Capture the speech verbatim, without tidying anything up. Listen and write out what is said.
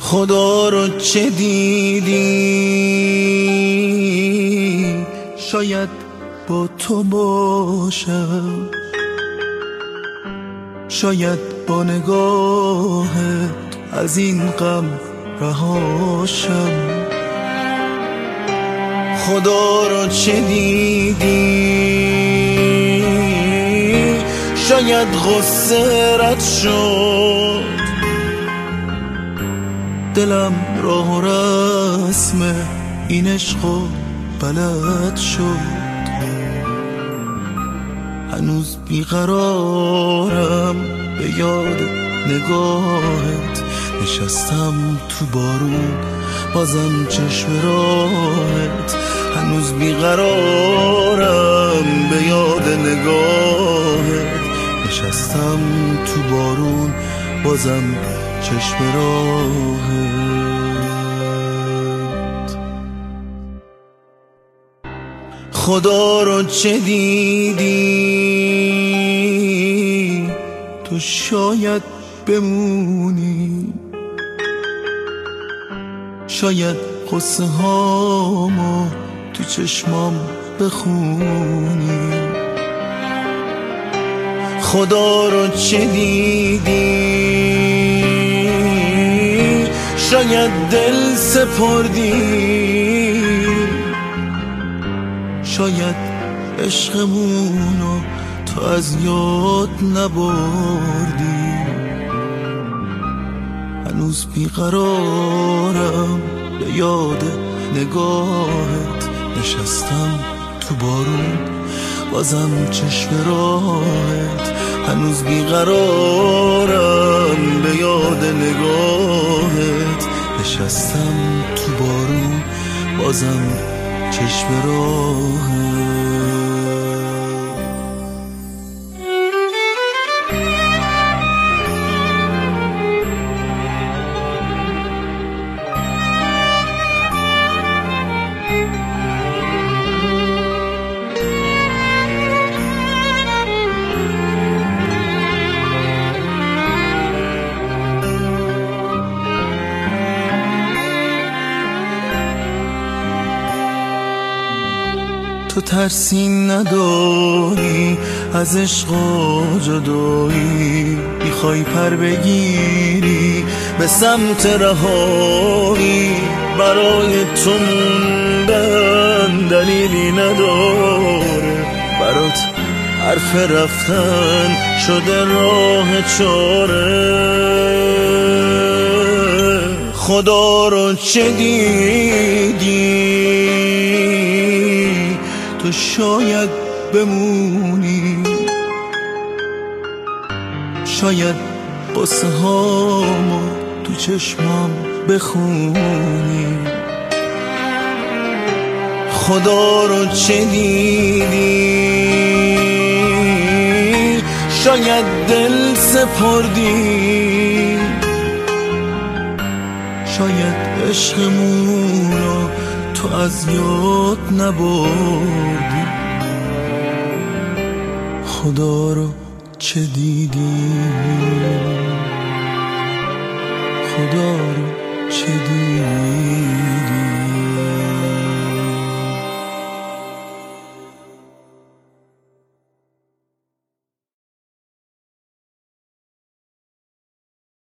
خدا رو چه دیدی؟ شاید با تو باشم، شاید با نگاهت از این غم رهاشم. خدا رو چه دیدی؟ شاید غصه رد شد، دلم راه و رسم این عشق و بلد شد. هنوز بیقرارم به یاد نگاهت، نشستم تو بارون بازم چشم راهت. هنوز بیقرارم به یاد نگاهت، نشستم تو بارون بازم چشم راهت. خدا رو چه دیدی؟ تو شاید بمونی، شاید قصه هامو تو چشمام بخونی. خدا رو چه دیدی؟ شاید دل سپردی، شاید عشقمونو تو از یاد نبردی. هنوز بیقرارم به یاد نگاهت، نشستم تو بارون بازم چشم راهت. هنوز بیقرارم به یاد نگاهت، نشستم تو بارون بازم چشم راهت. تو ترسی نداری از عشق و جدایی، میخوای پر بگیری به سمت رهایی. برای تو موندن دلیلی نداره، برات حرف رفتن شده راه چاره. خدا رو چه دیدی؟ تو شاید بمونی، شاید قصه هامو تو چشمام بخونی. خدا رو چه دیدی؟ شاید دل سپردی، شاید عشقمونو تو از یاد نبردی. خدا رو چه دیدی؟ خدا رو چه دیدی؟